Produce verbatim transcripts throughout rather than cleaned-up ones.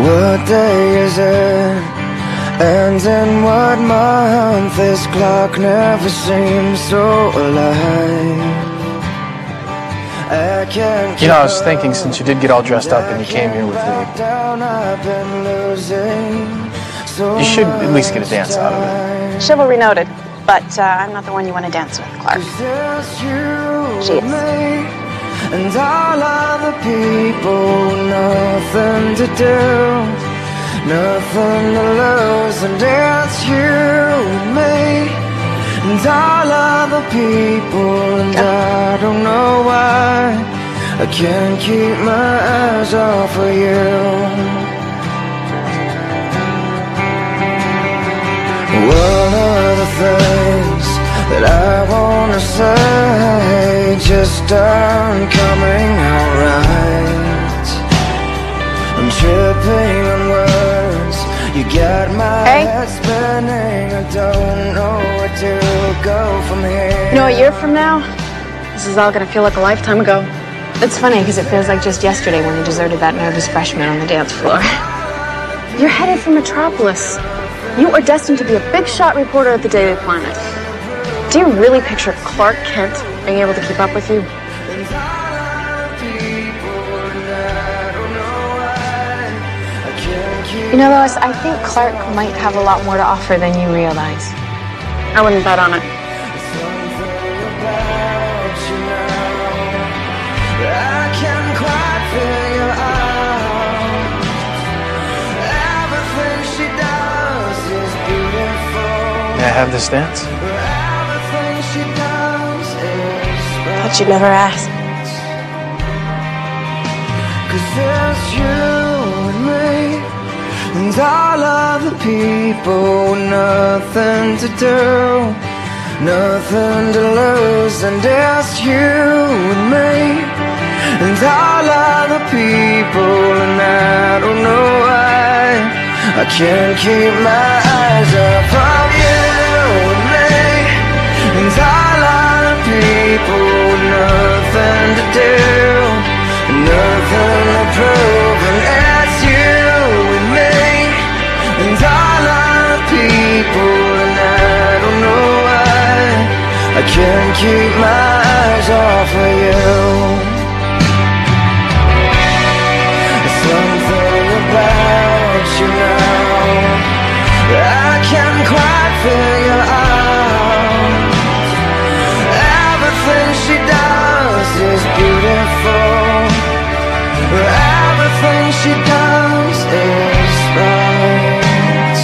What day is it? And in what month? This clock never seems so alive. I can't. You know, I was thinking, since you did get all dressed up and you came here with me, you should at least get a dance out of it. Chivalry noted, but uh, I'm not the one you want to dance with, Clark. She is. And all other people, nothing to do, nothing to lose, and it's you and me, and all other people, and I don't know why I can't keep my eyes off of you. One of the things that I wanna say just aren't coming out right. I'm tripping on words. You got my hey. head spinning. I don't know where to go from here. You know, a year from now, this is all gonna feel like a lifetime ago. It's funny because it feels like just yesterday when you deserted that nervous freshman on the dance floor. You're headed for Metropolis. You are destined to be a big shot reporter at the Daily Planet. Do you really picture Clark Kent being able to keep up with you? You know, Lois, I think Clark might have a lot more to offer than you realize. I wouldn't bet on it. May I have this dance? Thought you'd never ask. Cause it's you and me, and all of the people, nothing to do, nothing to lose, and it's you and me, and all of the people, and I don't know why I can't keep my eyes up on you and me, and all of the people, nothing to do, nothing to prove, and it's you and me, and all of the people, and I don't know why I can't keep my eyes off of you. Something about you now I can't quite figure out. Everything she does is beautiful. Everything she does is right.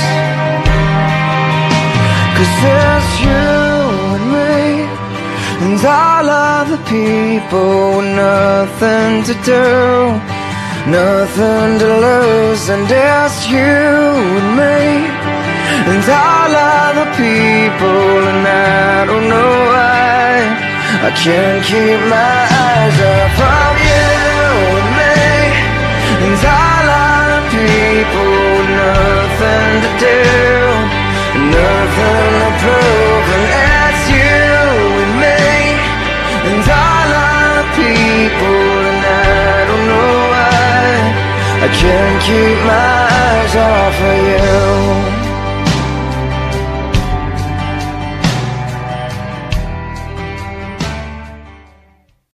Cause it's you and me, and all of the people, nothing to do, nothing to lose, and it's you and me, and all of the people, and I don't know why I can't keep my eyes off of you and me, and all of the people, nothing to do, nothing to prove, and it's you and me, and all of the people, and I don't know why I can't keep my